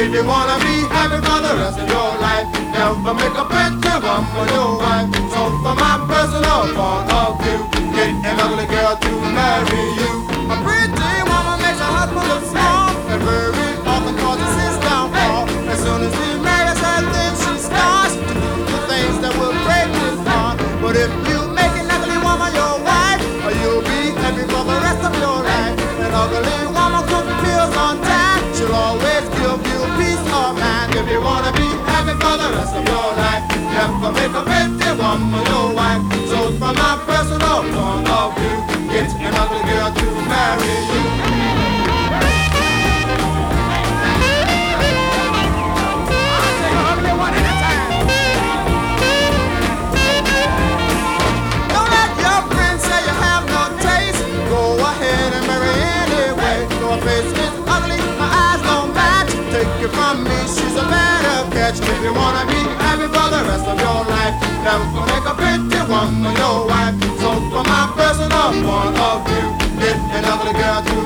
If you wanna be happy for the rest of your life, never make a pretty woman your wife. So from my personal point of view, get an ugly girl to marry you. A pretty woman makes a husband look small, and very often causes his downfall. As soon as he marries her, then she starts to do the things that will break his heart. But if you make an ugly woman your wife, you'll be happy for the rest of your life. An ugly woman cooks pills on time, she'll always give you peace of mind. If you wanna be happy for the rest of your life, never make a pretty woman your wife. So from my personal point of view, get an ugly girl to marry you. Don't let your friends say you have no taste. Go ahead and marry anyway. Your face is ugly, my eyes don't match. Take it from me, she's a better catch. If you wanna be happy for the rest of your life, never make a pretty woman your wife. So from my personal point of view, get an ugly girl to